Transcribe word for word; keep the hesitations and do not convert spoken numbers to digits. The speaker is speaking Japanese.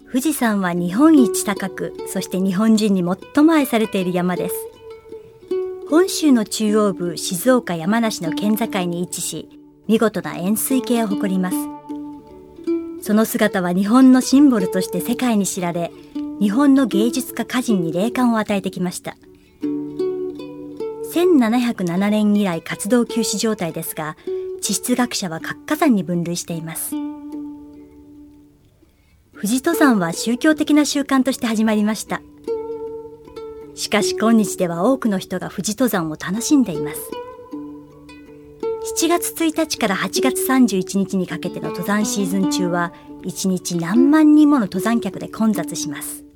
富士山は日本一高く、そして日本人に最も愛されている山です。本州の中央部、静岡山梨の県境に位置し、見事な円錐形を誇ります。その姿は日本のシンボルとして世界に知られ、日本の芸術家歌人に霊感を与えてきました。せんななひゃくななねん以来活動休止状態ですが、地質学者は活火山に分類しています。富士登山は宗教的な習慣として始まりました。しかし今日では多くの人が富士登山を楽しんでいます。しちがつついたちからはちがつさんじゅういちにちにかけての登山シーズン中は、いちにち何万人もの登山客で混雑します。